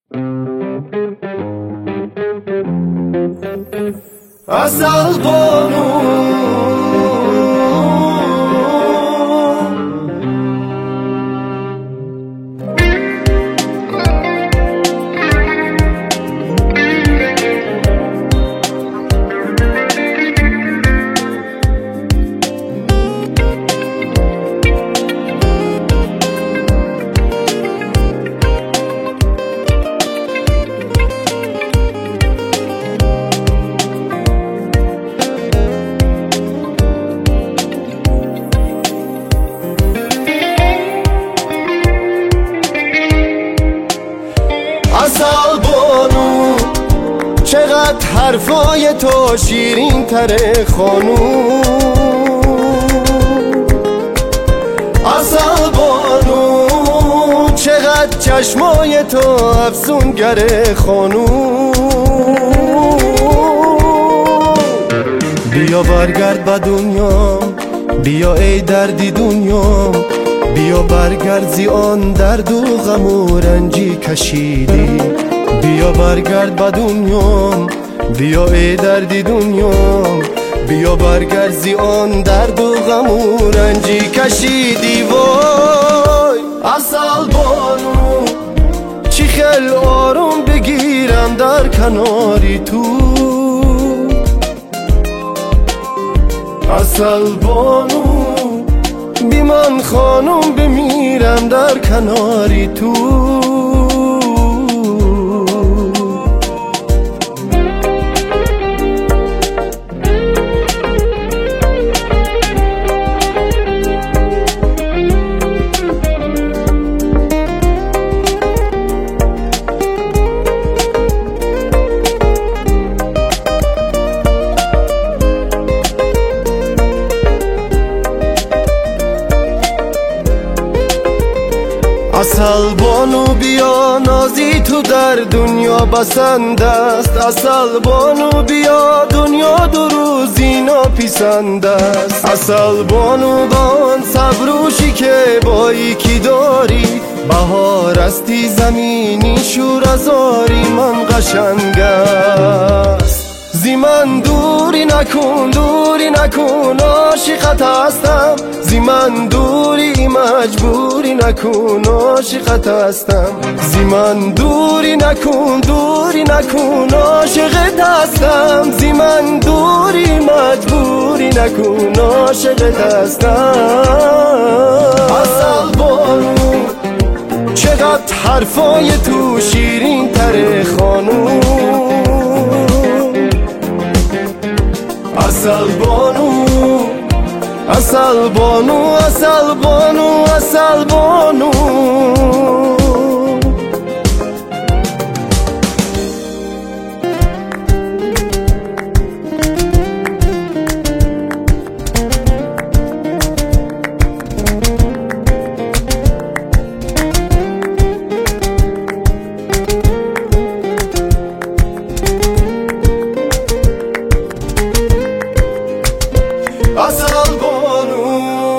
عسل بانو عسل بانو چقدر حرفای تو شیرین تره خانوم عسل بانو چقدر چشمای تو افسونگره خانوم بیا برگرد به دنیا بیا ای دردی دنیا بیا برگرد زی آن درد و غم و رنجی کشیدی بیا برگرد به دنیا بیا ای دردی دنیا بیا برگرد زی آن درد و غم و رنجی کشیدی وای عسل بانو چی خیل آروم بگیرم در کناری تو عسل بانو بی من خانم بمیرم در کناری تو عسل بانو بیا نازی تو در دنیا بسند است عسل بانو بیا دنیا دو روزی ناپسند است عسل بانو با آن صبروشی که با یکی داری بهار استی زمینی شور ازاری من قشنگ است زی من دوری نکن عاشقت هستم زی من دوری مجبوری نکن عاشقت هستم زی من دوری نکن عاشقت هستم زی من دوری مجبوری نکن عاشقت هستم عسل بانو چقدر حرفای تو شیرین تره خانوم عسل بانو عسل بانو عسل بانو عسل بانو عسل بانو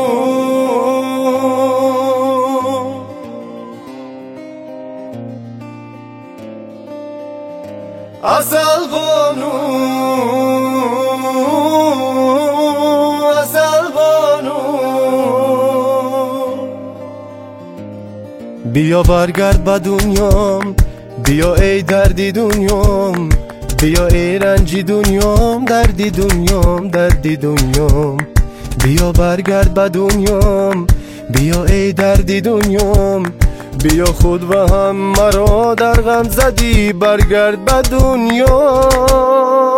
عسل بانو عسل بانو بیا برگرد به دنیام بیا ای دردی دنیام بیا ای رنجی دنیام دردی دنیام دردی دنیام بیا برگرد به دنیام بیا ای دردی دنیام بیا خود و هم مرا در غم زدی برگرد به دنیا